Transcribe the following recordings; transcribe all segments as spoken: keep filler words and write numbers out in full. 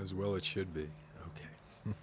As well it should be. Okay.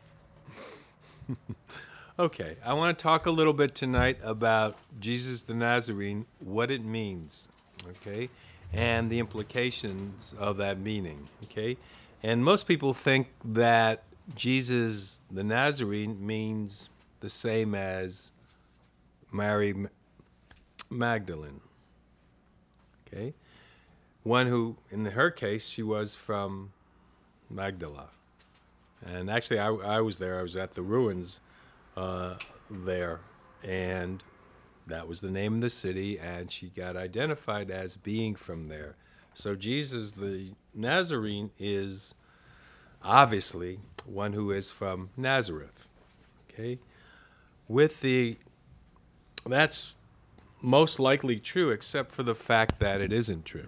Okay, I want to talk a little bit tonight about Jesus the Nazarene, what it means, okay, and the implications of that meaning, okay? And most people think that Jesus the Nazarene means the same as Mary Magdalene, okay? One who, in her case, she was from Magdala. And actually, I, I was there. I was at the ruins uh, there, and that was the name of the city, and she got identified as being from there. So Jesus, the Nazarene, is obviously one who is from Nazareth. Okay, with the that's most likely true, except for the fact that it isn't true.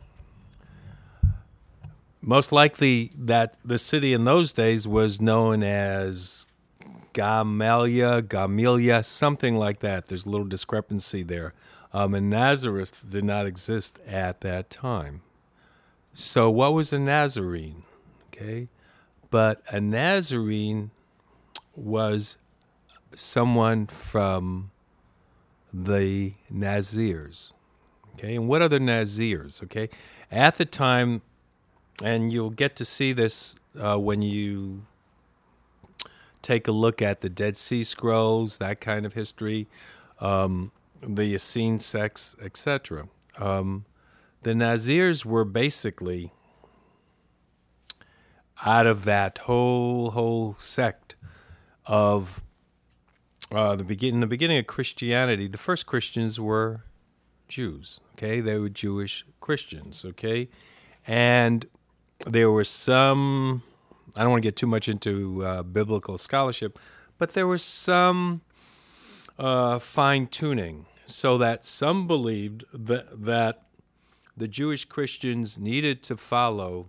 Most likely that the city in those days was known as Gamaliel, Gamelia, something like that. There's a little discrepancy there. Um, and Nazareth did not exist at that time. So what was a Nazarene? Okay, but a Nazarene was someone from the Nazirs. Okay, and what are the Nazirs? Okay, at the time, and you'll get to see this uh, when you take a look at the Dead Sea Scrolls, that kind of history, um, the Essene sects, et cetera. Um, the Nazirs were basically out of that whole whole sect of uh, the begin in the beginning of Christianity. The first Christians were Jews. Okay, they were Jewish Christians. Okay, and there were some. I don't want to get too much into uh, biblical scholarship, but there was some uh, fine-tuning so that some believed that, that the Jewish Christians needed to follow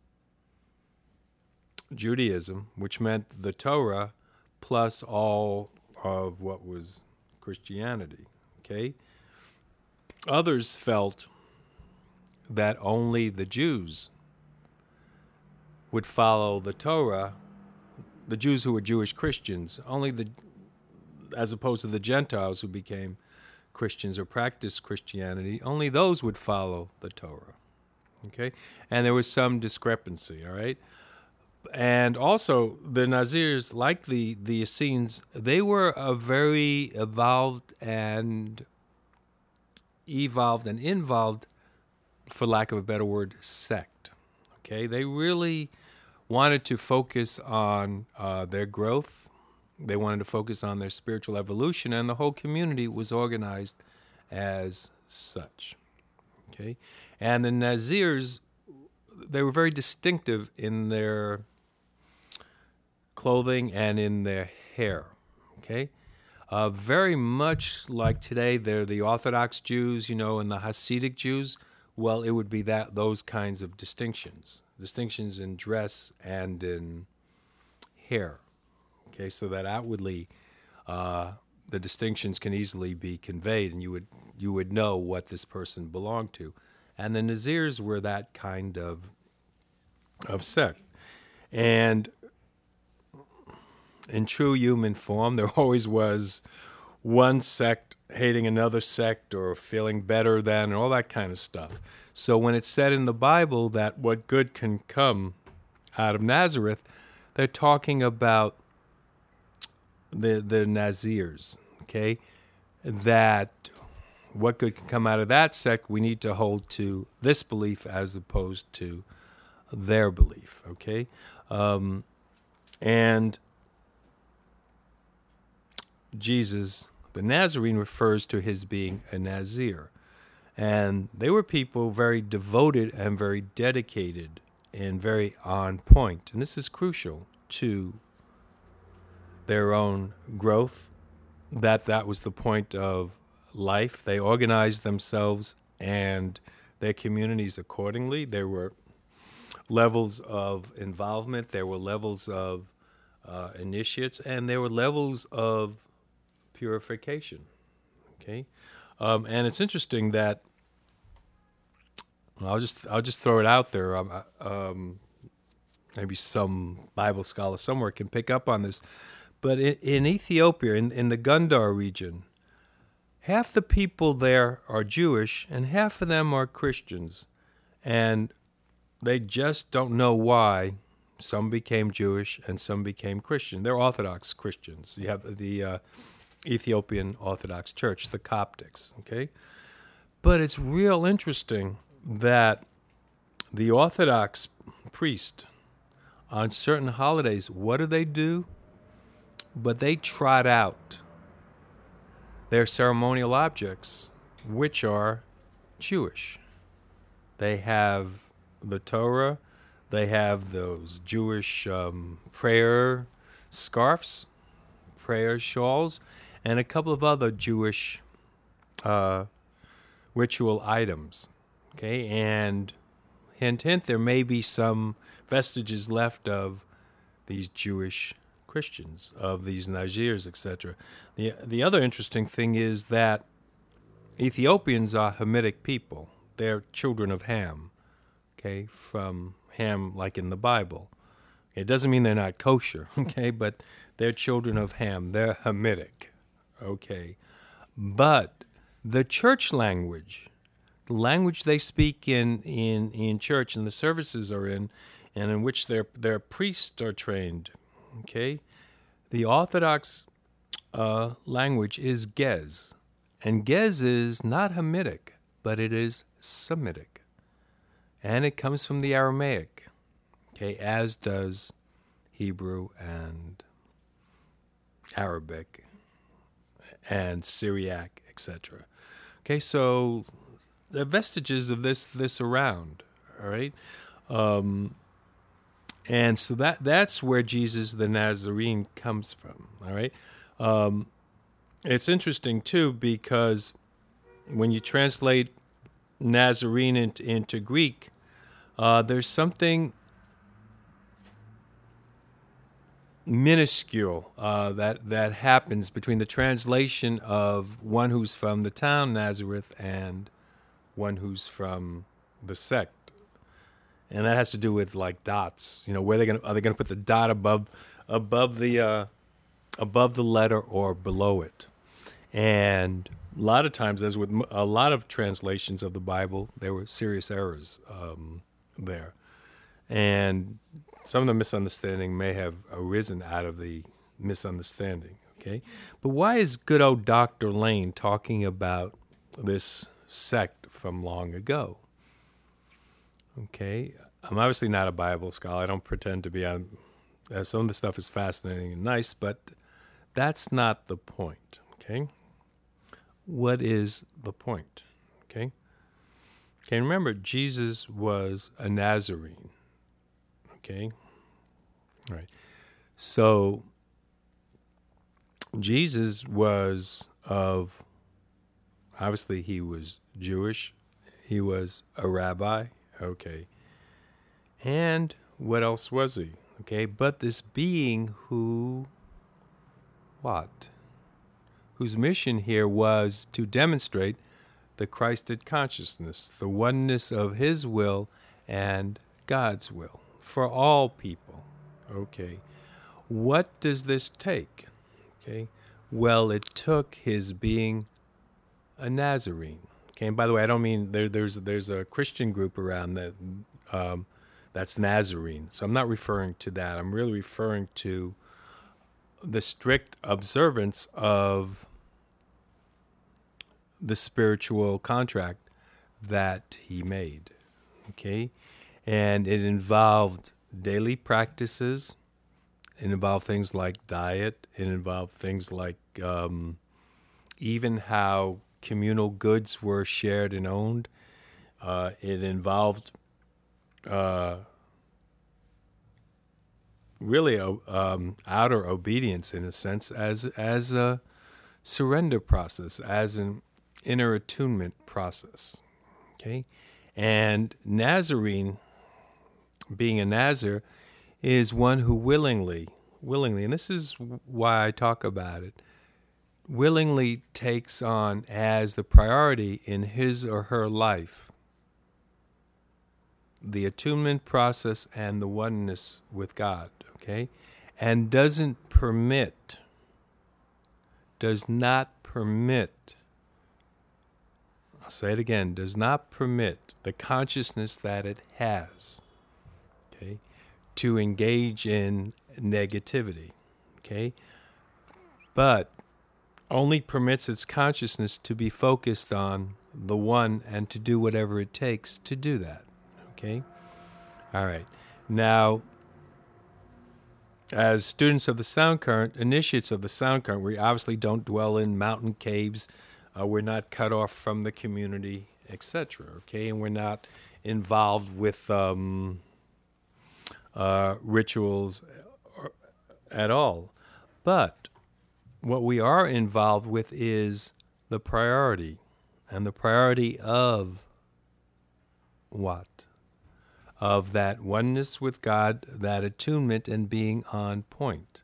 Judaism, which meant the Torah plus all of what was Christianity. Okay? Others felt that only the Jews would follow the Torah, the Jews who were Jewish Christians, only the, as opposed to the Gentiles who became Christians or practiced Christianity, only those would follow the Torah. Okay? And there was some discrepancy, all right? And also, the Nazirs, like the, the Essenes, they were a very evolved and evolved and involved, for lack of a better word, sect. Okay? They really wanted to focus on uh, their growth. They wanted to focus on their spiritual evolution, and the whole community was organized as such. Okay, and the Nazirs, they were very distinctive in their clothing and in their hair. Okay, uh, very much like today, they're the Orthodox Jews, you know, and the Hasidic Jews. Well, it would be that those kinds of distinctions. Distinctions in dress and in hair, okay, so that outwardly uh, the distinctions can easily be conveyed, and you would you would know what this person belonged to. And the Nazirs were that kind of of sect. And in true human form, there always was one sect hating another sect or feeling better than, and all that kind of stuff. So when it's said in the Bible that what good can come out of Nazareth, they're talking about the the Nazirs, okay? That what good can come out of that sect, we need to hold to this belief as opposed to their belief, okay? Um, and Jesus, the Nazarene, refers to his being a Nazir. And they were people very devoted and very dedicated and very on point. And this is crucial to their own growth, that that was the point of life. They organized themselves and their communities accordingly. There were levels of involvement. There were levels of uh, initiates. And there were levels of purification. Okay? Um, and it's interesting that I'll just I'll just throw it out there. Um, um, maybe some Bible scholar somewhere can pick up on this. But in, in Ethiopia, in, in the Gundar region, half the people there are Jewish and half of them are Christians. And they just don't know why some became Jewish and some became Christian. They're Orthodox Christians. You have the uh, Ethiopian Orthodox Church, the Coptics, okay? But it's real interesting that the Orthodox priest, on certain holidays, what do they do? But they trot out their ceremonial objects, which are Jewish. They have the Torah, they have those Jewish um, prayer scarves, prayer shawls, and a couple of other Jewish uh, ritual items. Okay, and hint, hint, there may be some vestiges left of these Jewish Christians, of these Nazirs, et cetera. The, the other interesting thing is that Ethiopians are Hamitic people. They're children of Ham, okay, from Ham like in the Bible. It doesn't mean they're not kosher, okay, but they're children of Ham. They're Hamitic, okay. But the church language, the language they speak in, in, in church and the services are in, and in which their their priests are trained, okay, the Orthodox uh, language is Gez. And Gez is not Hamitic, but it is Semitic. And it comes from the Aramaic, okay, as does Hebrew and Arabic and Syriac, et cetera. Okay, so there are vestiges of this this around, all right? Um, and so that that's where Jesus the Nazarene comes from, all right? Um, it's interesting, too, because when you translate Nazarene into, into Greek, uh, there's something minuscule uh, that that happens between the translation of one who's from the town Nazareth and one who's from the sect, and that has to do with like dots. You know, where they gonna are they gonna put the dot above above the uh, above the letter or below it? And a lot of times, as with a lot of translations of the Bible, there were serious errors um, there, and some of the misunderstanding may have arisen out of the misunderstanding, okay? But why is good old Doctor Lane talking about this sect from long ago? Okay, I'm obviously not a Bible scholar. I don't pretend to be. On, uh, some of the stuff is fascinating and nice, but that's not the point, okay? What is the point, okay? Okay, remember, Jesus was a Nazarene. Okay, all right. So Jesus was of, obviously he was Jewish. He was a rabbi. Okay. And what else was he? Okay, but this being who, what? Whose mission here was to demonstrate the Christed consciousness, the oneness of his will and God's will. For all people, okay. What does this take? Okay. Well, it took his being a Nazarene. Okay. And by the way, I don't mean there, there's there's a Christian group around that um, that's Nazarene. So I'm not referring to that. I'm really referring to the strict observance of the spiritual contract that he made. Okay. And it involved daily practices. It involved things like diet. It involved things like um, even how communal goods were shared and owned. Uh, it involved uh, really a, um, outer obedience, in a sense, as as a surrender process, as an inner attunement process. Okay, and Nazarene, being a Nazir, is one who willingly, willingly, and this is why I talk about it, willingly takes on as the priority in his or her life the attunement process and the oneness with God, okay? And doesn't permit, does not permit, I'll say it again, does not permit the consciousness that it has, okay, to engage in negativity, okay? But only permits its consciousness to be focused on the one and to do whatever it takes to do that, okay? All right. Now, as students of the sound current, initiates of the sound current, we obviously don't dwell in mountain caves. Uh, we're not cut off from the community, et cetera, okay? And we're not involved with um, uh, rituals at all. But what we are involved with is the priority. And the priority of what? Of that oneness with God, that attunement and being on point.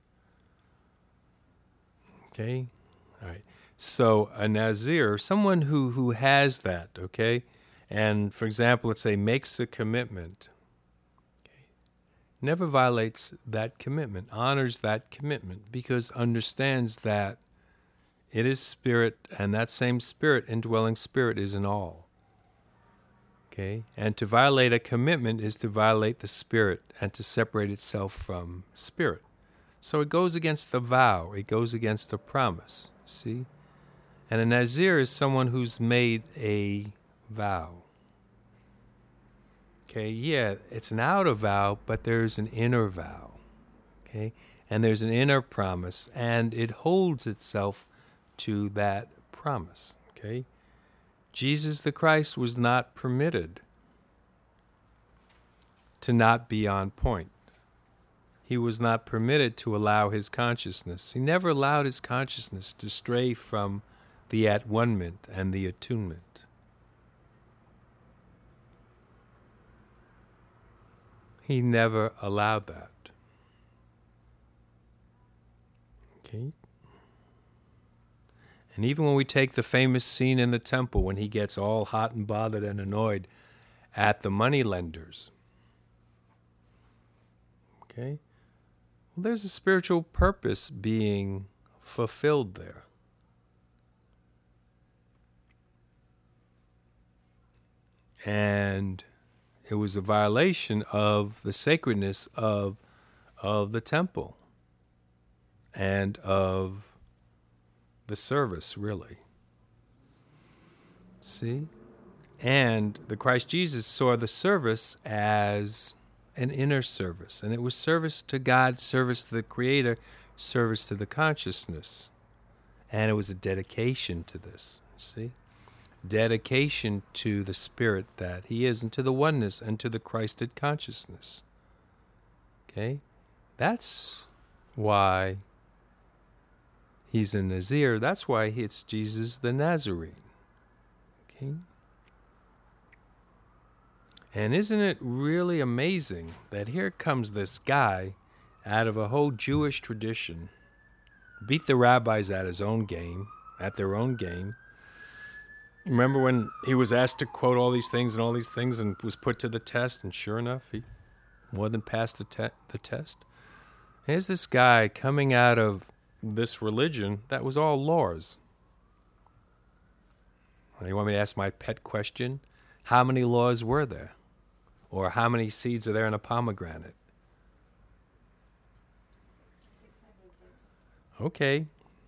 Okay? All right. So a Nazir, someone who, who has that, okay? And, for example, let's say makes a commitment, okay, never violates that commitment, honors that commitment, because understands that it is spirit, and that same spirit, indwelling spirit, is in all. Okay? And to violate a commitment is to violate the spirit and to separate itself from spirit. So it goes against the vow. It goes against the promise. See? And a Nazir is someone who's made a vow. Okay, yeah, it's an outer vow, but there's an inner vow. Okay? And there's an inner promise, and it holds itself to that promise. Okay? Jesus the Christ was not permitted to not be on point. He was not permitted to allow his consciousness. He never allowed his consciousness to stray from the at-one-ment and the attunement. He never allowed that. Okay? And even when we take the famous scene in the temple when he gets all hot and bothered and annoyed at the moneylenders, okay? Well, there's a spiritual purpose being fulfilled there. And it was a violation of the sacredness of, of the temple and of the service, really. See? And the Christ Jesus saw the service as an inner service. And it was service to God, service to the Creator, service to the consciousness. And it was a dedication to this, see? Dedication to the spirit that he is, and to the oneness, and to the Christed consciousness. Okay? That's why he's a Nazir. That's why it's Jesus the Nazarene. Okay? And isn't it really amazing that here comes this guy out of a whole Jewish tradition, beat the rabbis at his own game, at their own game. Remember when he was asked to quote all these things and all these things and was put to the test, and sure enough, he more than passed the, te- the test? Here's this guy coming out of this religion that was all laws. You want me to ask my pet question? How many laws were there? Or how many seeds are there in a pomegranate? Okay.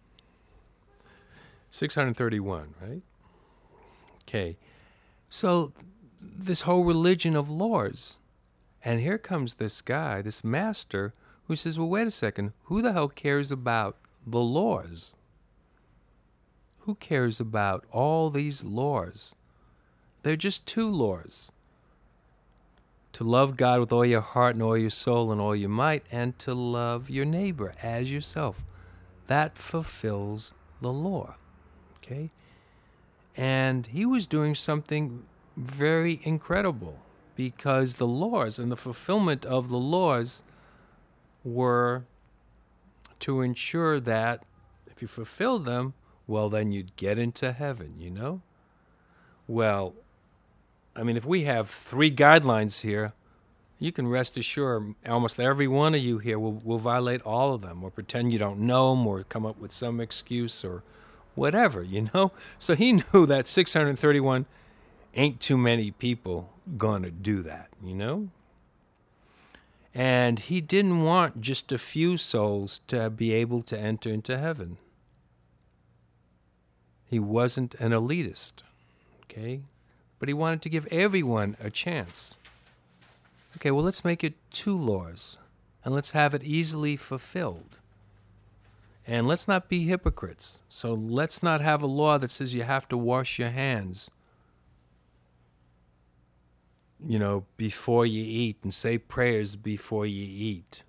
six hundred thirty-one, right? Okay. So this whole religion of laws. And here comes this guy, this master, who says, well, wait a second. Who the hell cares about the laws? Who cares about all these laws? They're just two laws. To love God with all your heart and all your soul and all your might, and to love your neighbor as yourself. That fulfills the law. Okay? And he was doing something very incredible, because the laws and the fulfillment of the laws were to ensure that if you fulfill them, well, then you'd get into heaven, you know? Well, I mean, if we have three guidelines here, you can rest assured almost every one of you here will, will violate all of them, or pretend you don't know them, or come up with some excuse or whatever, you know? So he knew that six hundred thirty-one ain't too many people going to do that, you know? And he didn't want just a few souls to be able to enter into heaven. He wasn't an elitist, okay? But he wanted to give everyone a chance. Okay, well, let's make it two laws, and let's have it easily fulfilled. And let's not be hypocrites. So let's not have a law that says you have to wash your hands, you know, before you eat, and say prayers before you eat,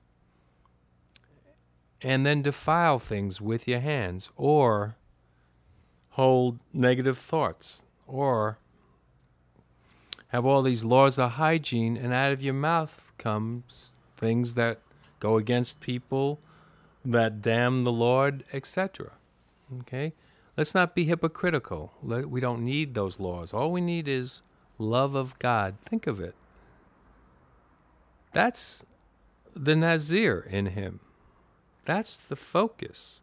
and then defile things with your hands, or hold negative thoughts, or have all these laws of hygiene, and out of your mouth comes things that go against people, that damn the Lord, et cetera. Okay? Let's not be hypocritical. We don't need those laws. All we need is love of God. Think of it. That's the Nazir in him. That's the focus.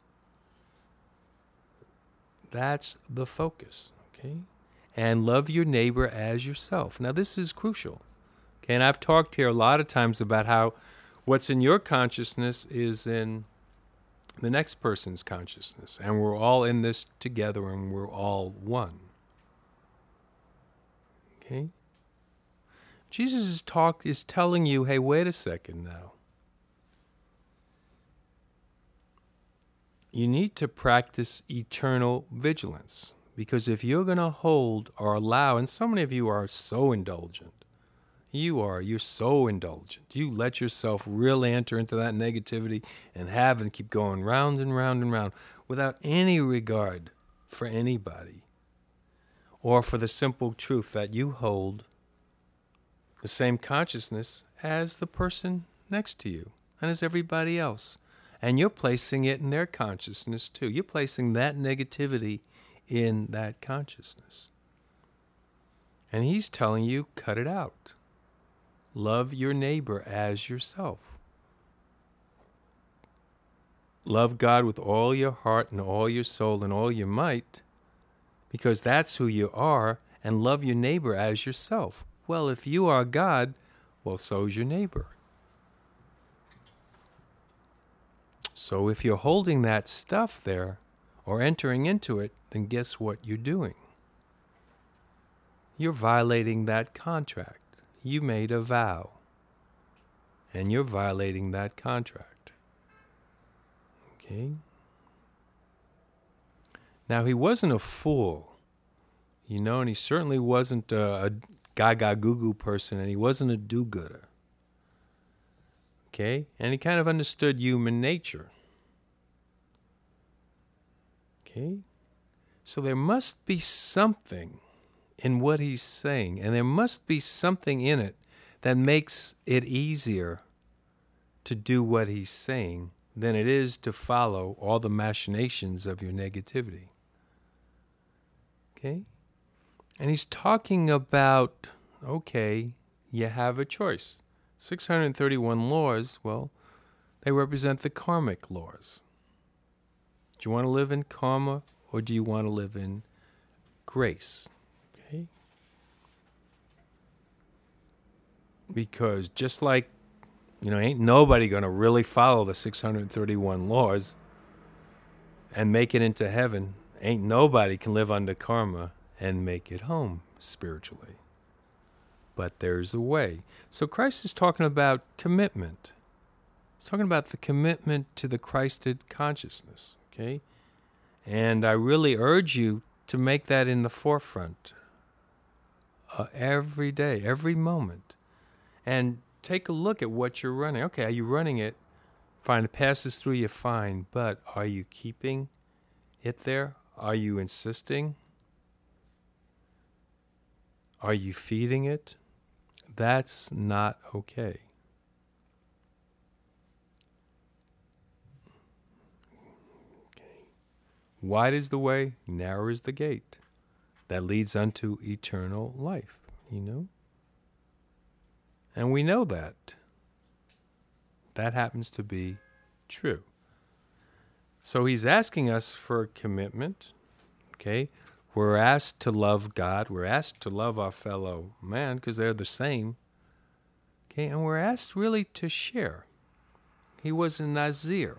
That's the focus. Okay? And love your neighbor as yourself. Now, this is crucial. Okay, and I've talked here a lot of times about how what's in your consciousness is in the next person's consciousness. And we're all in this together, and we're all one. Okay? Jesus is talk is telling you, hey, wait a second now. You need to practice eternal vigilance. Because if you're going to hold or allow, and so many of you are so indulgent, you are, you're so indulgent. You let yourself really enter into that negativity and have and keep going round and round and round without any regard for anybody, or for the simple truth that you hold the same consciousness as the person next to you and as everybody else. And you're placing it in their consciousness too. You're placing that negativity in that consciousness. And he's telling you, cut it out. Love your neighbor as yourself. Love God with all your heart and all your soul and all your might, because that's who you are, and love your neighbor as yourself. Well, if you are God, well, so is your neighbor. So if you're holding that stuff there, or entering into it, then guess what you're doing? You're violating that contract. You made a vow, and you're violating that contract. Okay? Now, he wasn't a fool, you know, and he certainly wasn't a, a gaga-goo-goo person, and he wasn't a do-gooder. Okay? And he kind of understood human nature. Okay? So there must be something in what he's saying, and there must be something in it that makes it easier to do what he's saying than it is to follow all the machinations of your negativity. Okay? And he's talking about, okay, you have a choice. six hundred thirty-one laws, well, they represent the karmic laws. Do you want to live in karma, or do you want to live in grace? Okay? Because just like, you know, ain't nobody going to really follow the six hundred thirty-one laws and make it into heaven. Ain't nobody can live under karma and make it home spiritually. But there's a way. So Christ is talking about commitment. He's talking about the commitment to the Christed consciousness. Okay? And I really urge you to make that in the forefront uh, every day, every moment. And take a look at what you're running. Okay, are you running it? Fine, it passes through you, fine. But are you keeping it there? Are you insisting? Are you feeding it? That's not okay. Wide is the way, narrow is the gate that leads unto eternal life. you know? And we know that. That happens to be true. So he's asking us for a commitment, okay? We're asked to love God. We're asked to love our fellow man because they're the same, okay? And we're asked really to share. He was a Nazir.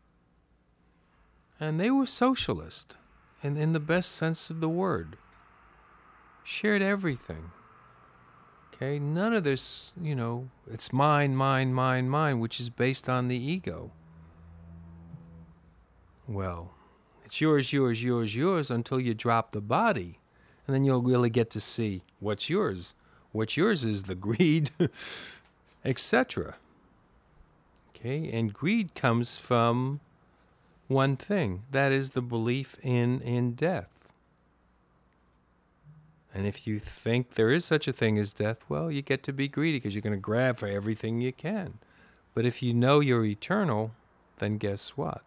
And they were socialist, and in the best sense of the word. Shared everything. Okay, none of this, you know, it's mine, mine, mine, mine, which is based on the ego. Well, it's yours, yours, yours, yours until you drop the body. And then you'll really get to see what's yours. What's yours is the greed, et cetera. Okay, and greed comes from one thing. That is the belief in, in death. And if you think there is such a thing as death, well, you get to be greedy because you're going to grab for everything you can. But if you know you're eternal, then guess what?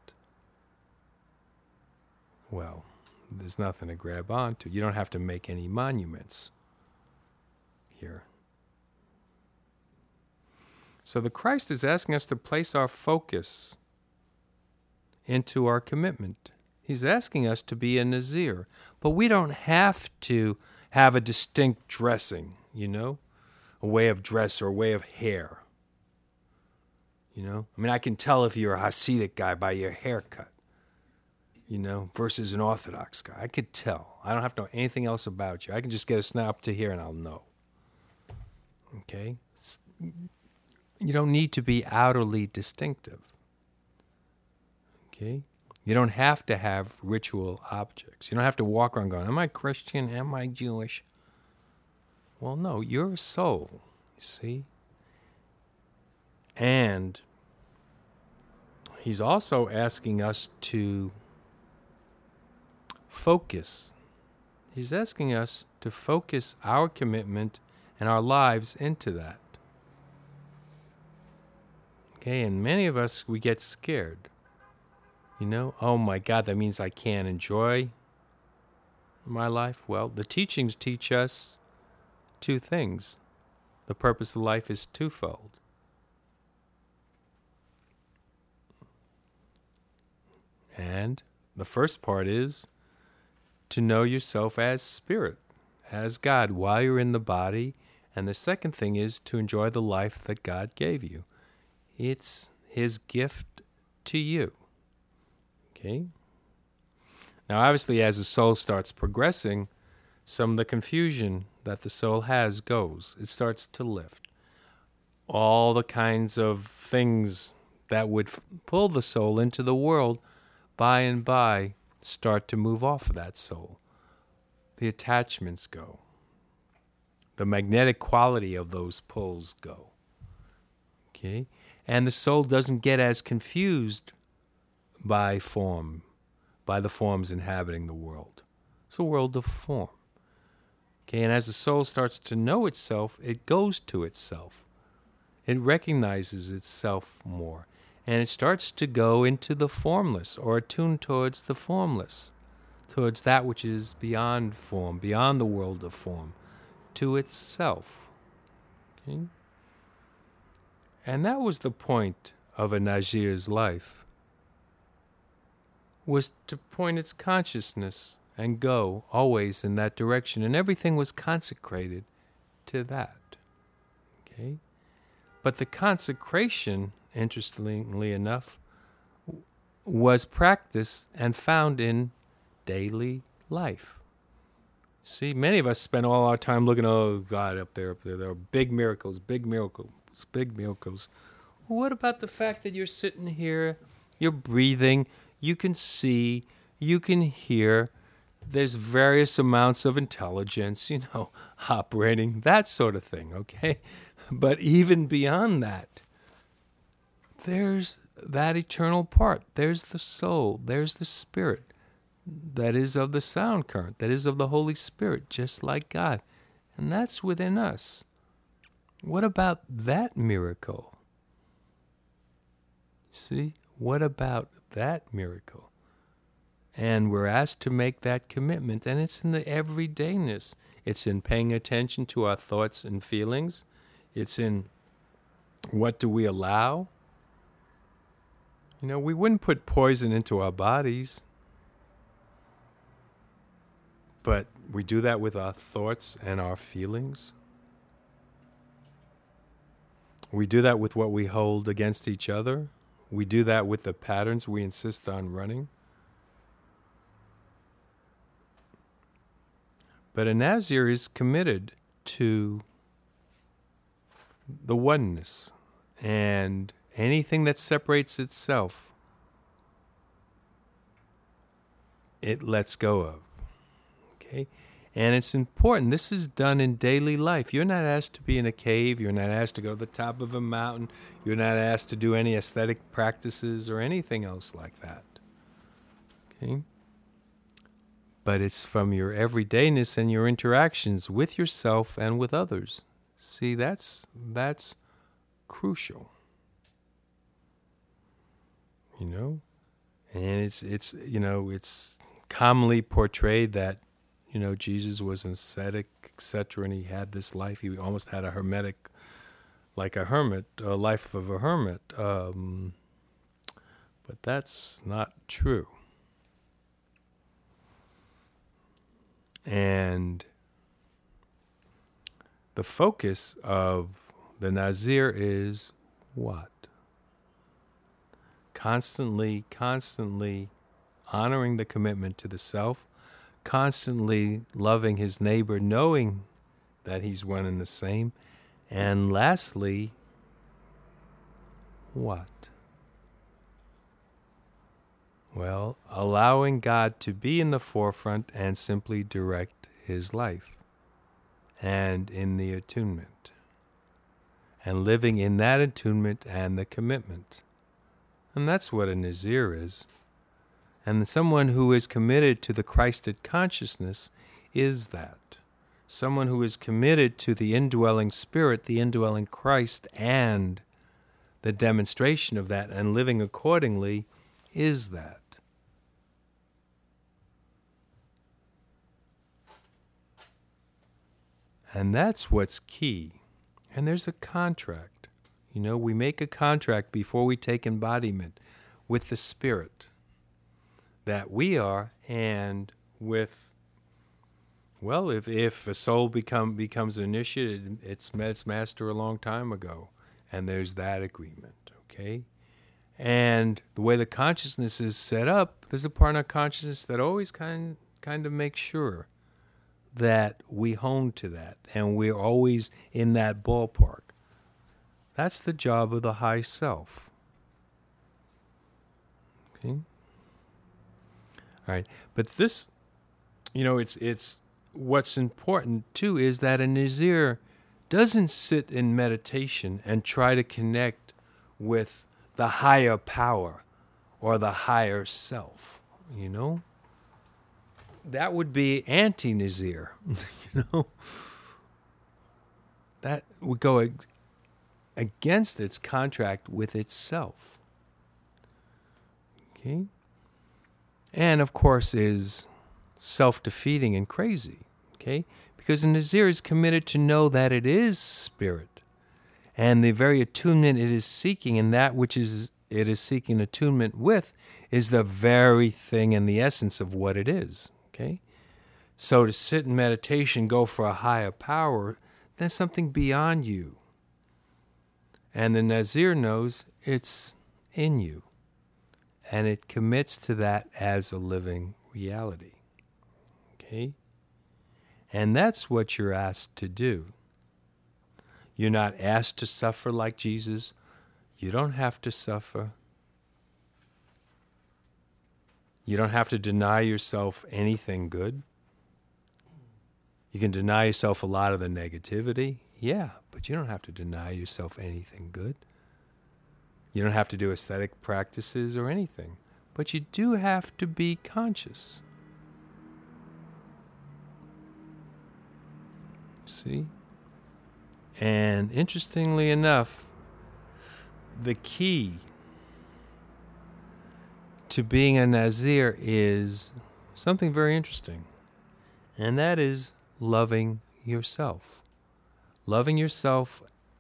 Well, there's nothing to grab onto. You don't have to make any monuments here. So the Christ is asking us to place our focus into our commitment. He's asking us to be a Nazir. But we don't have to have a distinct dressing, you know, a way of dress or a way of hair. You know, I mean, I can tell if you're a Hasidic guy by your haircut, you know, versus an Orthodox guy. I could tell. I don't have to know anything else about you. I can just get a snap to here and I'll know. Okay? You don't need to be outwardly distinctive. Okay? You don't have to have ritual objects. You don't have to walk around going, am I Christian? Am I Jewish? Well, no, you're a soul, you see? And he's also asking us to focus. He's asking us to focus our commitment and our lives into that. Okay, and many of us, we get scared. You know, oh my God, that means I can't enjoy my life. Well, the teachings teach us two things. The purpose of life is twofold. And the first part is to know yourself as spirit, as God, while you're in the body. And the second thing is to enjoy the life that God gave you. It's his gift to you. Okay? Now, obviously, as the soul starts progressing, some of the confusion that the soul has goes. It starts to lift. All the kinds of things that would f- pull the soul into the world, by and by, start to move off of that soul. The attachments go. The magnetic quality of those pulls go. Okay? And the soul doesn't get as confused by form, by the forms inhabiting the world. It's a world of form. Okay, and as the soul starts to know itself, it goes to itself. It recognizes itself more. And it starts to go into the formless, or attune towards the formless, towards that which is beyond form, beyond the world of form, to itself. Okay? And that was the point of a Nazir's life, was to point its consciousness and go always in that direction. And everything was consecrated to that. Okay? But the consecration, interestingly enough, was practiced and found in daily life. See, many of us spend all our time looking, oh, God, up there, up there, there are big miracles, big miracles, big miracles. Well, what about the fact that you're sitting here, you're breathing, you can see, you can hear, there's various amounts of intelligence, you know, operating, that sort of thing, okay? But even beyond that, there's that eternal part. There's the soul. There's the spirit that is of the sound current, that is of the Holy Spirit, just like God. And that's within us. What about that miracle? See, what about that miracle? And we're asked to make that commitment, and it's in the everydayness. It's in paying attention to our thoughts and feelings. It's in what do we allow. You know, we wouldn't put poison into our bodies, but we do that with our thoughts and our feelings. We do that with what we hold against each other. We do that with the patterns we insist on running. But a Nazir is committed to the oneness, and anything that separates itself, it lets go of. Okay? And it's important. This is done in daily life. You're not asked to be in a cave. You're not asked to go to the top of a mountain. You're not asked to do any aesthetic practices or anything else like that. Okay? But it's from your everydayness and your interactions with yourself and with others. See, that's that's crucial. You know? And it's it's you know, it's commonly portrayed that, you know, Jesus was an ascetic, et cetera, and he had this life. He almost had a hermetic, like a hermit, a life of a hermit. Um, but that's not true. And the focus of the Nazir is what? Constantly, constantly honoring the commitment to the self, constantly loving his neighbor, knowing that he's one and the same, and lastly, what? Well, allowing God to be in the forefront and simply direct his life, and in the attunement, and living in that attunement and the commitment. And that's what a Nazir is. And someone who is committed to the Christed consciousness is that. Someone who is committed to the indwelling Spirit, the indwelling Christ, and the demonstration of that, and living accordingly, is that. And that's what's key. And there's a contract. You know, we make a contract before we take embodiment with the Spirit that we are, and with, well, if, if a soul become becomes an initiate, it's met its master a long time ago. And there's that agreement, okay? And the way the consciousness is set up, there's a part in our consciousness that always kind, kind of makes sure that we hone to that, and we're always in that ballpark. That's the job of the high self. Okay? All right. But this, you know, it's it's what's important too is that a Nazir doesn't sit in meditation and try to connect with the higher power or the higher self, you know? That would be anti-Nazir, you know? That would go ag- against its contract with itself. Okay? And, of course, is self-defeating and crazy, okay? Because a Nazir is committed to know that it is spirit, and the very attunement it is seeking, and that which is it is seeking attunement with, is the very thing and the essence of what it is. Okay? So to sit in meditation, go for a higher power, that's something beyond you. And the Nazir knows it's in you. And it commits to that as a living reality. Okay? And that's what you're asked to do. You're not asked to suffer like Jesus. You don't have to suffer. You don't have to deny yourself anything good. You can deny yourself a lot of the negativity, yeah, but you don't have to deny yourself anything good. You don't have to do aesthetic practices or anything, but you do have to be conscious. See? And interestingly enough, the key to being a Nazir is something very interesting. And that is loving yourself. Loving yourself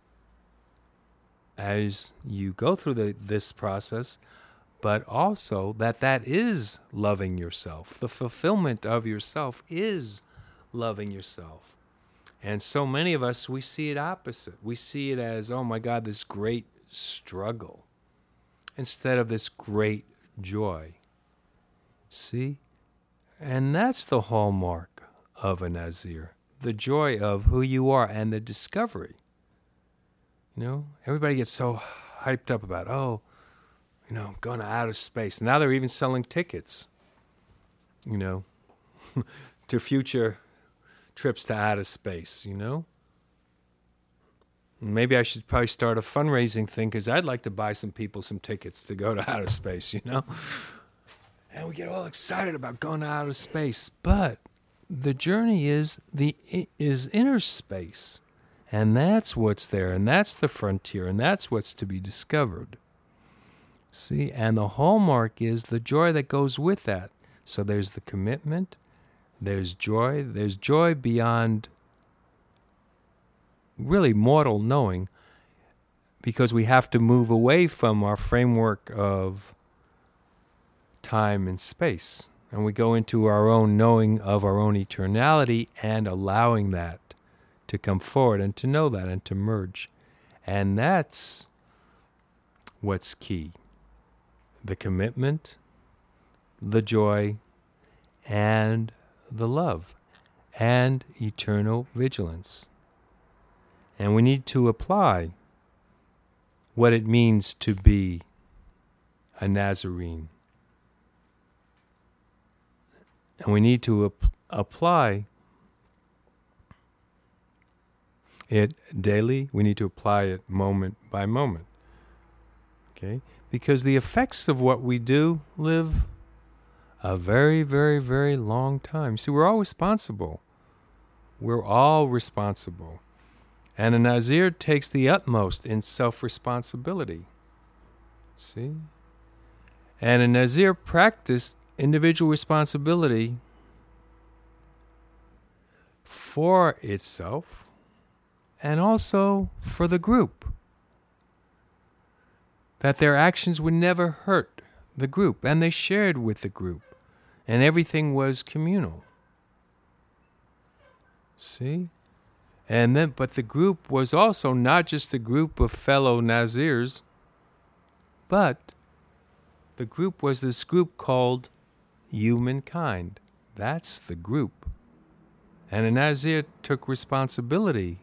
as you go through the, this process, but also that that is loving yourself. The fulfillment of yourself is loving yourself. And so many of us, we see it opposite. We see it as, oh my God, this great struggle instead of this great joy. See? And that's the hallmark of a Nazir, the joy of who you are and the discovery. You know, everybody gets so hyped up about, oh, you know, going to outer space. Now they're even selling tickets, you know, to future trips to outer space, you know. Maybe I should probably start a fundraising thing because I'd like to buy some people some tickets to go to outer space, you know. And we get all excited about going to outer space, but the journey is the is inner space, and that's what's there, and that's the frontier, and that's what's to be discovered. See, and the hallmark is the joy that goes with that. So there's the commitment, there's joy, there's joy beyond really mortal knowing, because we have to move away from our framework of time and space. And we go into our own knowing of our own eternality and allowing that to come forward and to know that and to merge. And that's what's key. The commitment, the joy, and the love, and eternal vigilance. And we need to apply what it means to be a Nazarene. And we need to ap- apply it daily. We need to apply it moment by moment. Okay? Because the effects of what we do live a very, very, very long time. See, we're all responsible. We're all responsible. And a Nazir takes the utmost in self-responsibility. See? And a Nazir practiced individual responsibility for itself and also for the group. That their actions would never hurt the group, and they shared with the group, and everything was communal. See? And then, but the group was also not just a group of fellow Nazirs, but the group was this group called humankind. That's the group. And a Nazir took responsibility,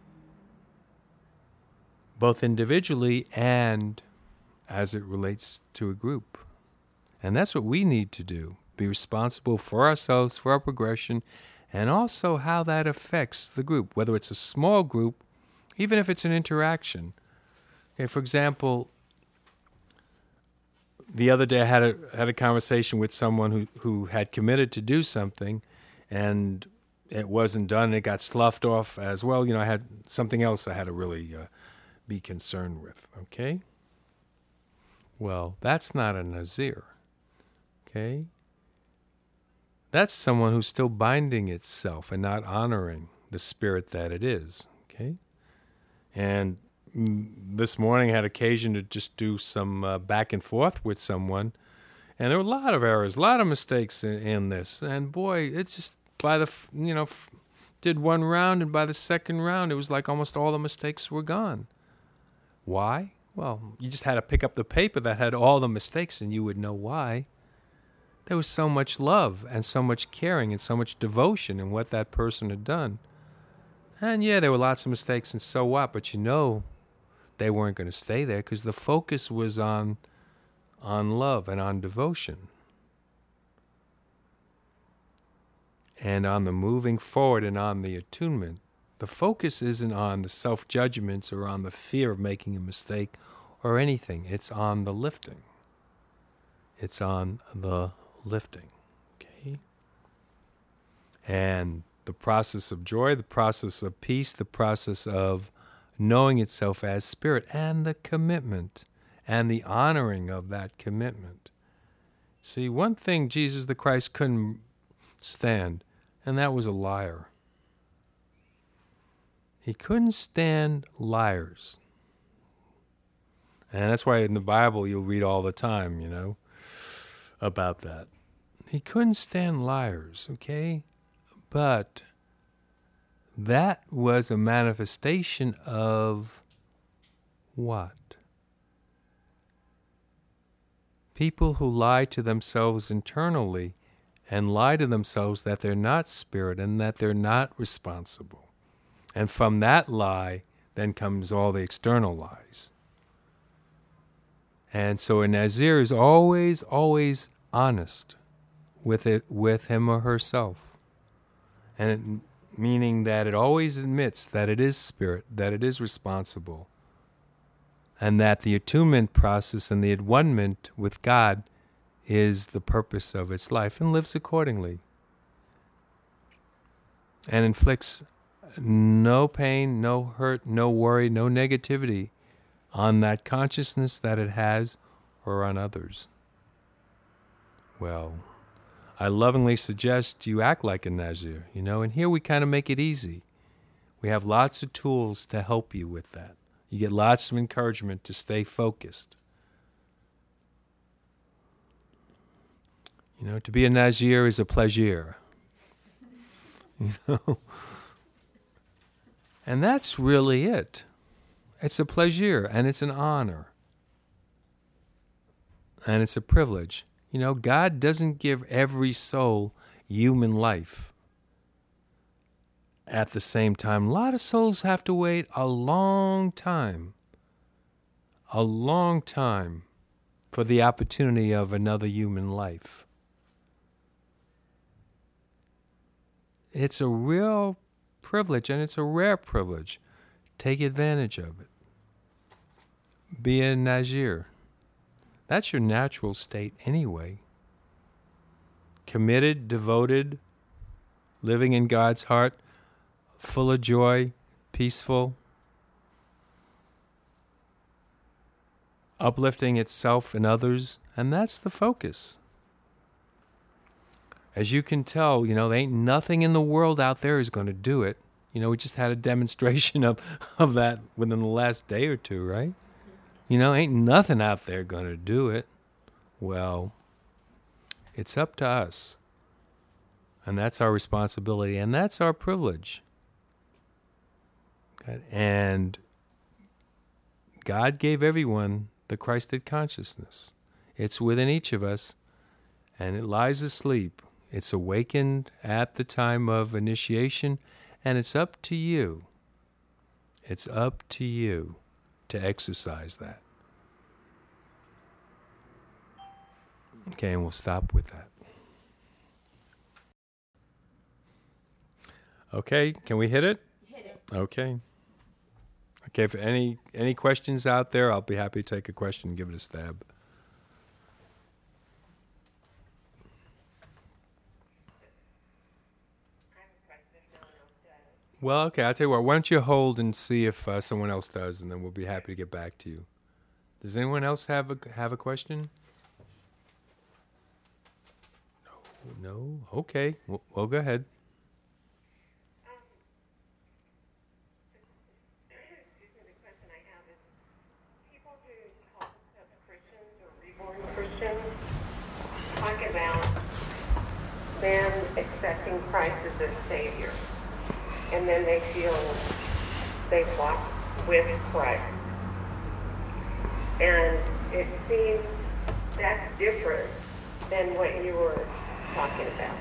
both individually and as it relates to a group. And that's what we need to do. Be responsible for ourselves, for our progression, and also how that affects the group, whether it's a small group, even if it's an interaction. Okay, for example, the other day I had a had a conversation with someone who, who had committed to do something, and it wasn't done, and it got sloughed off as well. You know, I had something else I had to really uh, be concerned with, okay? Well, that's not a Nazir, okay? That's someone who's still binding itself and not honoring the spirit that it is, okay? And this morning I had occasion to just do some uh, back and forth with someone, and there were a lot of errors, a lot of mistakes in, in this. And boy, it's just by the, you know, did one round, and by the second round, it was like almost all the mistakes were gone. Why? Well, you just had to pick up the paper that had all the mistakes, and you would know why. There was so much love and so much caring and so much devotion in what that person had done. And yeah, there were lots of mistakes, and so what? But you know, they weren't going to stay there because the focus was on on love and on devotion and on the moving forward and on the attunement. The focus isn't on the self-judgments or on the fear of making a mistake or anything. It's on the lifting. It's on the lifting, okay? And the process of joy, the process of peace, the process of knowing itself as spirit, and the commitment and the honoring of that commitment. See, one thing Jesus the Christ couldn't stand, and that was a liar. He couldn't stand liars. And that's why in the Bible you'll read all the time, you know, about that. He couldn't stand liars, okay? But that was a manifestation of what? People who lie to themselves internally and lie to themselves that they're not spirit and that they're not responsible. And from that lie, then comes all the external lies. And so a Nazir is always, always honest with it, with him or herself. And it, meaning that it always admits that it is spirit, that it is responsible, and that the attunement process and the one-ment with God is the purpose of its life, and lives accordingly. And inflicts no pain, no hurt, no worry, no negativity on that consciousness that it has or on others. Well, I lovingly suggest you act like a Nazir, you know, and here we kind of make it easy. We have lots of tools to help you with that. You get lots of encouragement to stay focused. You know, to be a Nazir is a pleasure. You know? And that's really it. It's a pleasure and it's an honor. And it's a privilege. You know, God doesn't give every soul human life at the same time. A lot of souls have to wait a long time, a long time for the opportunity of another human life. It's a real privilege, and it's a rare privilege. Take advantage of it. Be a Nazir. That's your natural state anyway. Committed, devoted, living in God's heart, full of joy, peaceful, uplifting itself and others, and that's the focus. As you can tell, you know, there ain't nothing in the world out there is going to do it. You know, we just had a demonstration of, of that within the last day or two, right? You know, ain't nothing out there going to do it. Well, it's up to us. And that's our responsibility, and that's our privilege. And God gave everyone the Christed consciousness. It's within each of us, and it lies asleep. It's awakened at the time of initiation, and it's up to you. It's up to you to exercise that. Okay, and we'll stop with that. Okay, can we hit it? Hit it. Okay. Okay, if any any questions out there, I'll be happy to take a question and give it a stab. Well, okay, I'll tell you what, why don't you hold and see if uh, someone else does, and then we'll be happy to get back to you. Does anyone else have a, have a question? No? No? Okay, well, well go ahead. Talk about them accepting Christ as their Savior, and then they feel they walk with Christ. And it seems that's different than what you were talking about.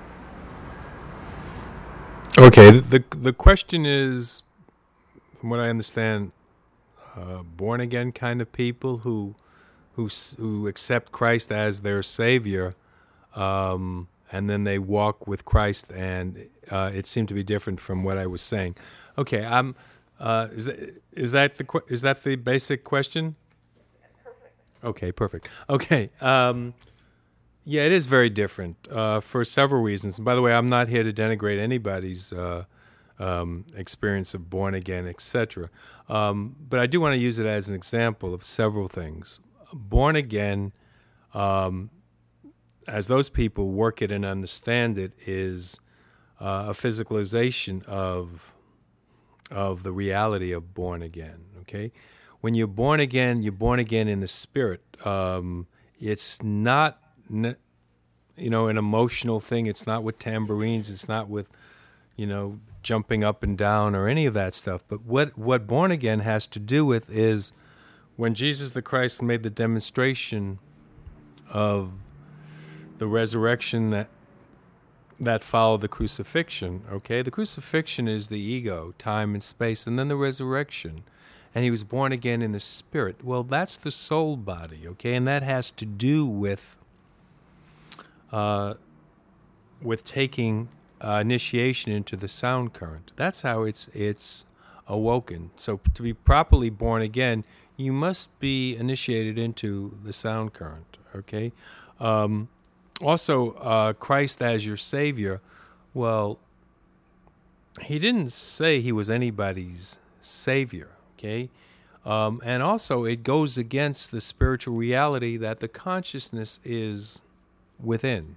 Okay, the the question is, from what I understand, uh, born again kind of people who who who accept Christ as their Savior, um, and then they walk with Christ, and uh, it seemed to be different from what I was saying. Okay, um, uh, is that is that the is that the basic question? Perfect. Okay, perfect. Okay, um, yeah, it is very different uh, for several reasons. And by the way, I'm not here to denigrate anybody's uh, um, experience of born again, et cetera. Um, but I do want to use it as an example of several things. Born again, um, as those people work it and understand it, is uh, a physicalization of of the reality of born again, okay? When you're born again, you're born again in the spirit. Um, it's not, you know, an emotional thing. It's not with tambourines. It's not with, you know, jumping up and down or any of that stuff. But what, what born again has to do with is when Jesus the Christ made the demonstration of the resurrection that that followed the crucifixion, okay? The crucifixion is the ego, time and space, and then the resurrection. And he was born again in the spirit. Well, that's the soul body, okay? And that has to do with uh, with taking uh, initiation into the sound current. That's how it's it's awoken. So to be properly born again, you must be initiated into the sound current, okay? Um, also, uh, Christ as your Savior, well, he didn't say he was anybody's Savior, okay? Um, and also, it goes against the spiritual reality that the consciousness is within,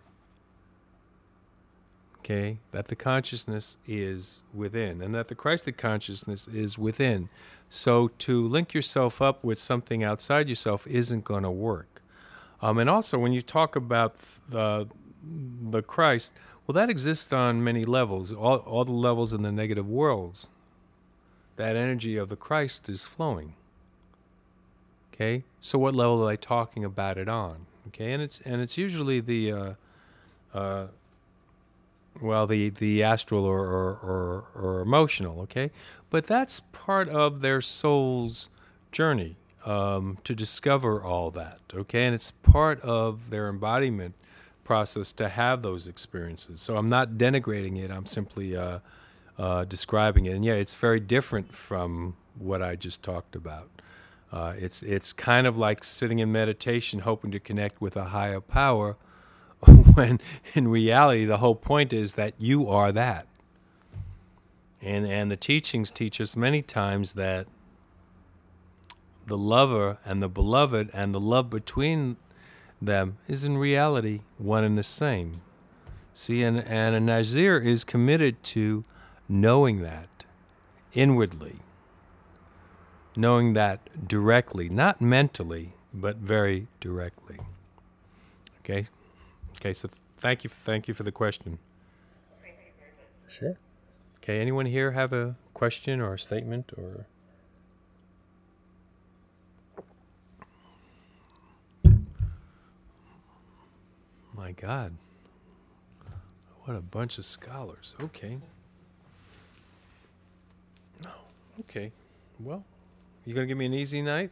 okay? That the consciousness is within, and that the Christed consciousness is within. So to link yourself up with something outside yourself isn't going to work. Um, and also, when you talk about the the Christ, well, that exists on many levels, all, all the levels in the negative worlds. That energy of the Christ is flowing. Okay, so what level are they talking about it on? Okay, and it's and it's usually the uh, uh, well, the the astral or or, or or emotional. Okay, but that's part of their soul's journey. Um, to discover all that, okay? And it's part of their embodiment process to have those experiences. So I'm not denigrating it, I'm simply uh, uh, describing it. And yeah, it's very different from what I just talked about. Uh, it's it's kind of like sitting in meditation hoping to connect with a higher power when in reality the whole point is that you are that. And and the teachings teach us many times that the lover and the beloved and the love between them is in reality one and the same. See, and, and a Nazir is committed to knowing that inwardly, knowing that directly, not mentally, but very directly. Okay? Okay, so thank you, thank you for the question. Thank you very much. Sure. Okay, anyone here have a question or a statement or... My God, what a bunch of scholars. Okay. No, okay. Well, you going to give me an easy night?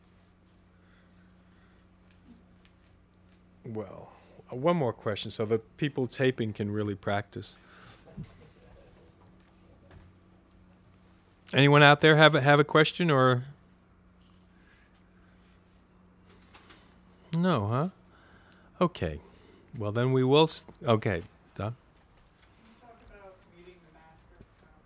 Well, uh, one more question so the people taping can really practice. Anyone out there have a, have a question or? No, huh? Okay. Well, then we will... St- okay, Don? Talk about meeting the master.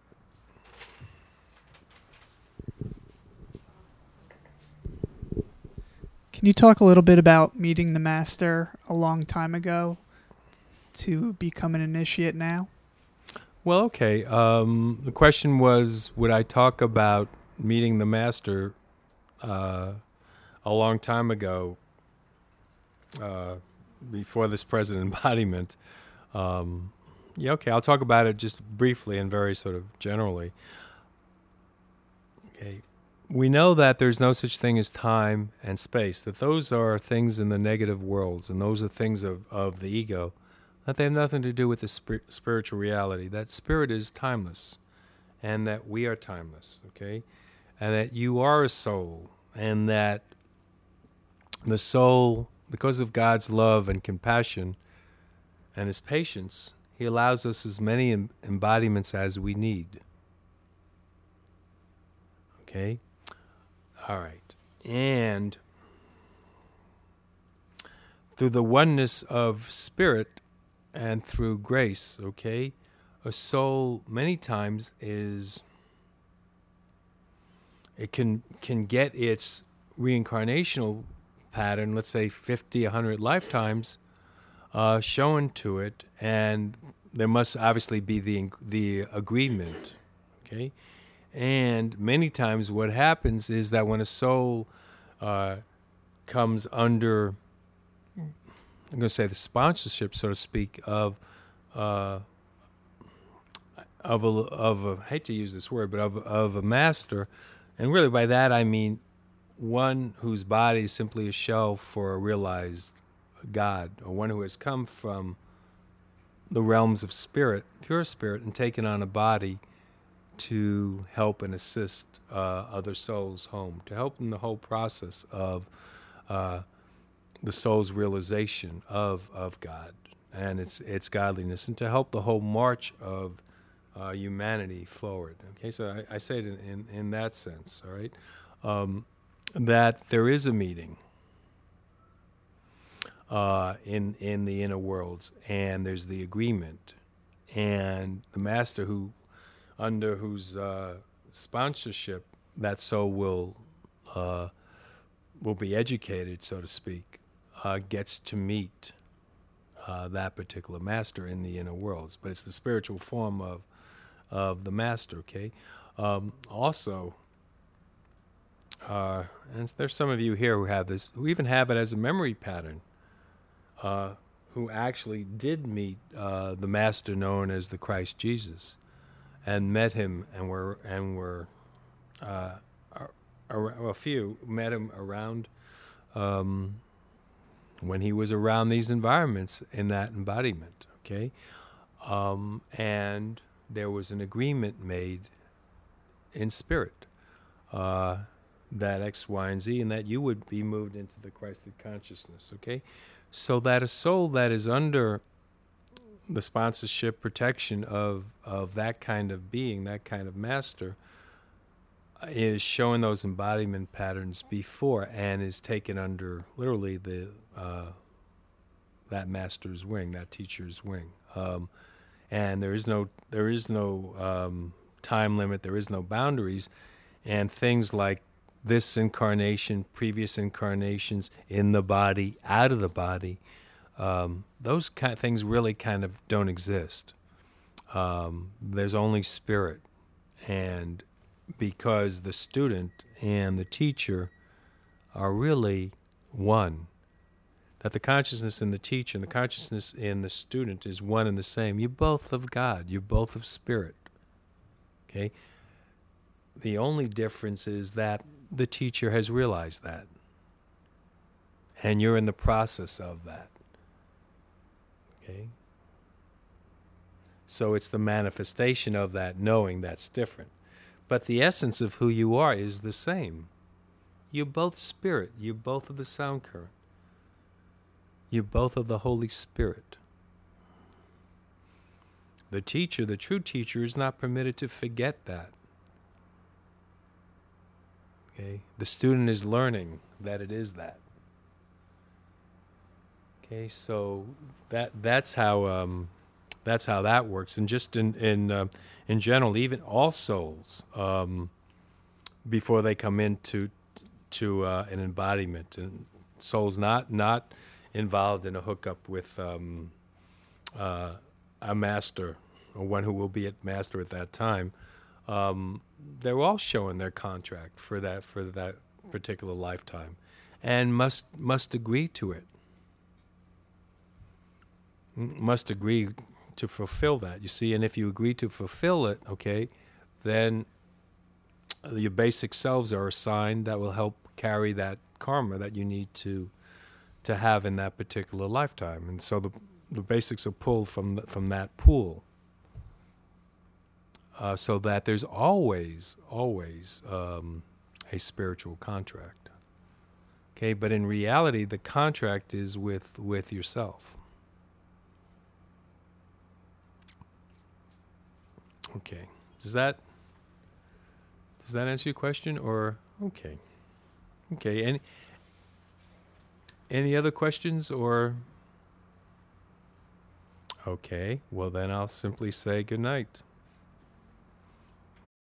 Can you talk a little bit about meeting the master a long time ago to become an initiate now? Well, okay. Um, the question was, would I talk about meeting the master uh, a long time ago uh, before this present embodiment? Um, yeah, okay. I'll talk about it just briefly and very sort of generally. Okay. We know that there's no such thing as time and space, that those are things in the negative worlds, and those are things of, of the ego, that they have nothing to do with the spir- spiritual reality, that spirit is timeless, and that we are timeless, okay? And that you are a soul, and that the soul, because of God's love and compassion and His patience, He allows us as many em- embodiments as we need. Okay? All right. And through the oneness of spirit and through grace, okay, a soul many times is, it can can get its reincarnational pattern, let's say fifty, one hundred lifetimes, uh, shown to it, and there must obviously be the the agreement, okay? And many times what happens is that when a soul uh, comes under, I'm going to say the sponsorship, so to speak, of uh, of a, of a, I hate to use this word, but of, of a master, and really by that I mean one whose body is simply a shell for a realized God, or one who has come from the realms of spirit, pure spirit, and taken on a body to help and assist uh, other souls home, to help in the whole process of uh, the soul's realization of of God and its its godliness, and to help the whole march of uh, humanity forward. Okay, so I, I say it in, in, in that sense, all right, um, that there is a meeting uh, in in the inner worlds, and there's the agreement, and the master who, under whose uh, sponsorship that soul will uh, will be educated, so to speak, uh, gets to meet uh, that particular master in the inner worlds. But it's the spiritual form of of the master. Okay. Um, also, uh, and there's some of you here who have this, who even have it as a memory pattern, uh, who actually did meet uh, the master known as the Christ Jesus, and met him, and were and were uh, a, a few met him around um, when he was around these environments in that embodiment. Okay, um, and there was an agreement made in spirit uh, that X, Y, and Z, and that you would be moved into the Christed consciousness. Okay, so that a soul that is under the sponsorship, protection of, of that kind of being, that kind of master, is showing those embodiment patterns before, and is taken under literally the uh, that master's wing, that teacher's wing. Um, and there is no there is no um, time limit. There is no boundaries, and things like this incarnation, previous incarnations, in the body, out of the body. Um, those kind of things really kind of don't exist. Um, there's only spirit, and because the student and the teacher are really one, that the consciousness in the teacher and the consciousness in the student is one and the same. You're both of God. You're both of spirit. Okay? The only difference is that the teacher has realized that, and you're in the process of that. Okay? So it's the manifestation of that knowing that's different. But the essence of who you are is the same. You're both spirit. You're both of the sound current. You're both of the Holy Spirit. The teacher, the true teacher, is not permitted to forget that. Okay? The student is learning that it is that. Okay, so that that's how um, that's how that works, and just in in uh, in general, even all souls, um, before they come into to uh, an embodiment, and souls not not involved in a hookup with um, uh, a master or one who will be at master at that time, um, they're all showing their contract for that for that particular lifetime, and must must agree to it. Must agree to fulfill that, you see, and if you agree to fulfill it, okay, then your basic selves are assigned that will help carry that karma that you need to to have in that particular lifetime, and so the the basics are pulled from the, from that pool, uh, so that there's always always um, a spiritual contract. Okay, but in reality, the contract is with with yourself. Okay. Does that does that answer your question? Or okay. Okay. Any any other questions or okay, well then I'll simply say good night.